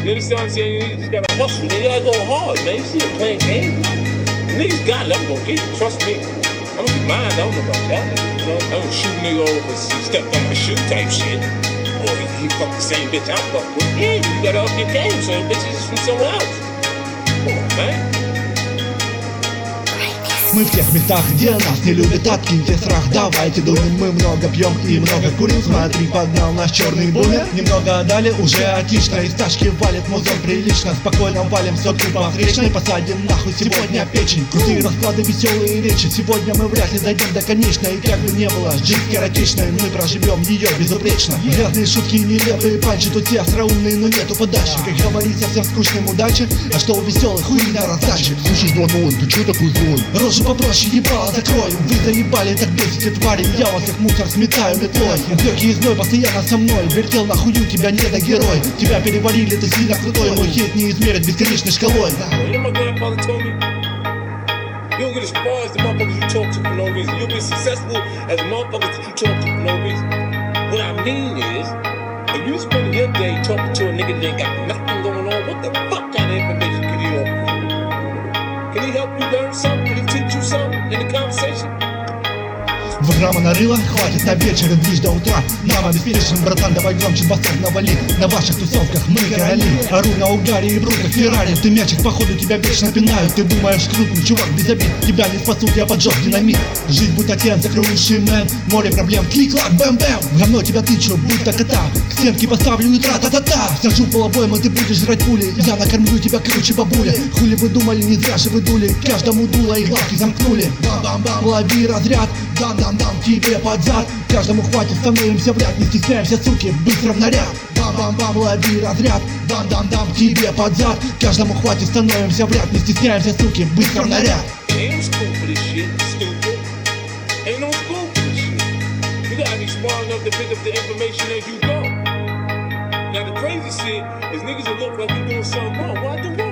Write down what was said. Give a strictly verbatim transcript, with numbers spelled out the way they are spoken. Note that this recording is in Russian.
You understand what I'm saying? You just gotta hustle. You gotta go hard, man. You see it playing games. Niggas got it. I'm gonna get it. Trust me. I'm gonna get mine. I don't know about y'all. You know, I don't shoot a nigga over because he stepped on my shoe type shit. Or he, he fucked the same bitch I fucked with. Yeah, you gotta up your game so the bitch is from somewhere else. Come on, man. Мы в тех местах, где нас не любят, откиньте страх. Давайте думаем, мы много пьем и много курим. Смотри, погнал наш черный бумер. Немного отдали, уже отлично. Из тачки валит музон прилично. Спокойно валим сотку по встречной. Посадим нахуй сегодня печень. Крутые расклады, веселые речи. Сегодня мы вряд ли дойдем до конечной. И как бы не было жизнь скоротечной, мы проживем ее безупречно. Грязные шутки, нелепые панчи. Тут все остроумные, но нету подачи. Как говорить, совсем скучным удачи. А что у веселых, хуйня раздачи. Слушай, звонон, ты чё такой злой? Рожу попроще, ебало закроем. Вы заебали, так бесите, твари. Я вас как мусор сметаю метлой. Упреки и зной постоянно со мной. Вертел на хую, тебя не до герой. Тебя переварили, ты сильно крутой. Мой хит не измерит бесконечной шкалой. You'll get as far as the motherfuckers you talk to for no reason. You'll be successful as the motherfuckers that you talk to for no reason. What I mean is, if you spend your day talking to a nigga that ain't got nothing going on, what the fuck kind of information can he offer you? Can he help you learn something? Can he teach you something in the conversation? В грамма нарыла, хватит на вечер и движ до утра. Нам обеспечен, братан, давай громче басок навали. На ваших тусовках мы короли. Ору на угаре и бруках Феррари. Ты мячик, походу, тебя вечно пинают. Ты думаешь, крупный чувак без обид. Тебя не спасут, я поджег динамит. Жить будто тен, закрывающий мэн. Море проблем, клик-клак, бэм-бэм. В говно тебя тычу, будто кота. К стенке поставлю и тра-та-та-та. Сажу полобойму, ты будешь жрать пули. Я накормлю тебя круче бабуля. Хули вы думали, не зря же вы дули. Каждому дуло и глазки замкнули. Бам-бам-бам, лови разряд. Дан-дан-дан тебе под зад. Каждому хватит, становимся в ряд. Не стесняемся, суки, быстро в наряд. Бам-бам-бам, лови разряд. Дан-дан-дан тебе под зад. Каждому хватит, становимся в ряд. Не стесняемся, суки, быстро в наряд. Ain't no school for this shit, stupid. Ain't no school for this shit. You gotta be smart enough to pick up the information as you go. Now the crazy shit is niggas will look like you doing something wrong. Why do what?